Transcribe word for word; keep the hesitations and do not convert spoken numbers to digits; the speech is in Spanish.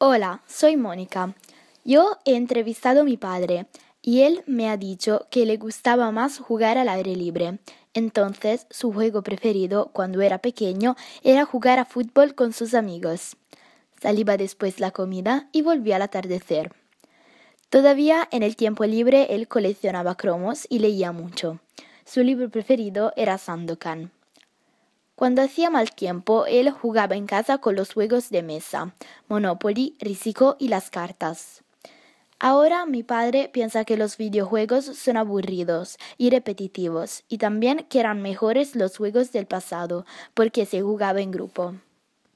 Hola, soy Mónica. Yo he entrevistado a mi padre y él me ha dicho que le gustaba más jugar al aire libre. Entonces, su juego preferido cuando era pequeño era jugar a fútbol con sus amigos. Salía después la comida y volvía al atardecer. Todavía en el tiempo libre él coleccionaba cromos y leía mucho. Su libro preferido era Sandokan. Cuando hacía mal tiempo, él jugaba en casa con los juegos de mesa, Monopoly, Risico y las cartas. Ahora mi padre piensa que los videojuegos son aburridos y repetitivos y también que eran mejores los juegos del pasado porque se jugaba en grupo.